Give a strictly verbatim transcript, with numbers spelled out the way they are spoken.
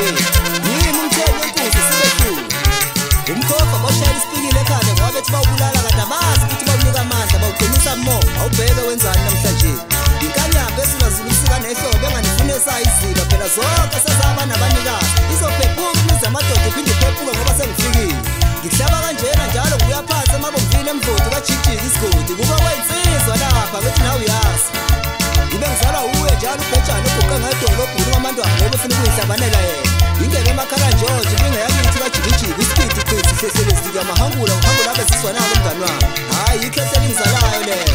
yini umthengi wenkunzi sibethulu umkhokha bawushayela isipikile ekhanda ngoba bethi bawubulala kade abazi ukuthi bawunika amandla bawuqinisa mo awubheke wenzani namhlanje inkanyamba esinazulisa nehlobo enganifune sayizila phela zonke sezaba nabanikazi izophephuka imizi amadoda iphinde iphephuke ngoba sengifikile ngihlaba kanjena njalo nguya phansi emabomvini emvoti bajijika isigodi kuba kwensizwa lapha bethi nawe uyazi ibe ngizalwa uwe njalo ubhejane uguqa ngedolobho uMamandwana ngoba ufuna ukuyihlabanela yena ingeke emakhala njoje ingeyakithi bajikijika isikidi qithi hlehlele zika mahangula uhangula abesizwa nabo umngani wami hayi ikhehle lingizalayo le